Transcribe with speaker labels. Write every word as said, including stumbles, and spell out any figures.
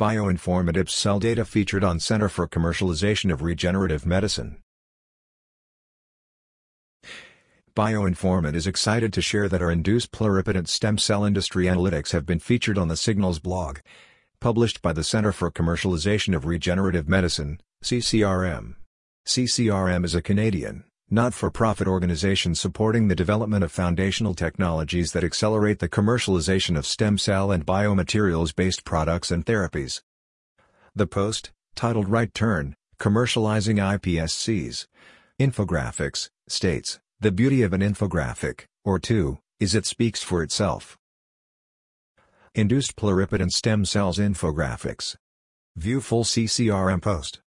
Speaker 1: Bioinformatives Cell Data featured on Center for Commercialization of Regenerative Medicine. Bioinformat is excited to share that our induced pluripotent stem cell industry analytics have been featured on the Signals blog, published by the Center for Commercialization of Regenerative Medicine, C C R M. C C R M is a Canadian, not-for-profit organization supporting the development of foundational technologies that accelerate the commercialization of stem cell and biomaterials-based products and therapies. The post, titled Right Turn, Commercializing iPSCs Infographics, states, "The beauty of an infographic, or two, is it speaks for itself." Induced pluripotent stem cells infographics. View full C C R M post.